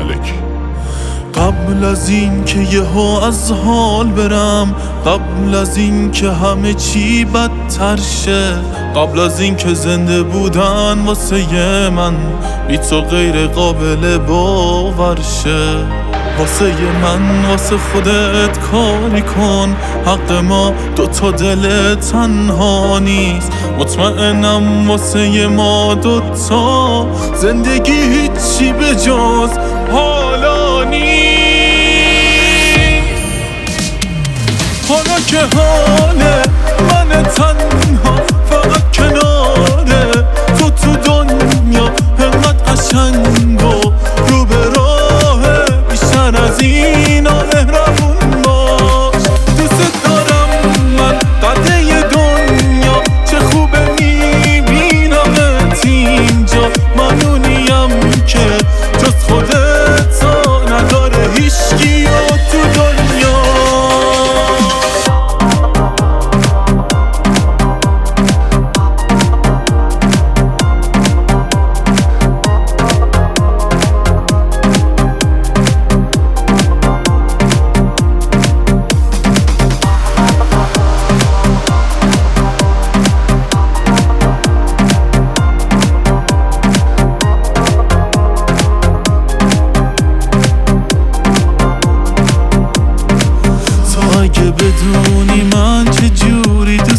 ملک. قبل از این که یهو از حال برم، قبل از این که همه چی بدتر شه، قبل از این که زنده بودن واسه من بی تو غیر قابل باور شه، واسه من واسه خودت کاری کن، حق ما دوتا دل تنها نیست، مطمئنم واسه ما دوتا زندگی هیچی به جز حالا نیست. حالا که حاله من تنها فقط کناره تو دنیا انقدر قشنگ و رو به راهه، بیشتر از اینا مهربون باش. دوست دارم من قده دنیا، چه خوبه میبینمت اینجا، منونیم که جز خودت نداره هیچکی و تو دنیا. اگه بدونی من چه جوری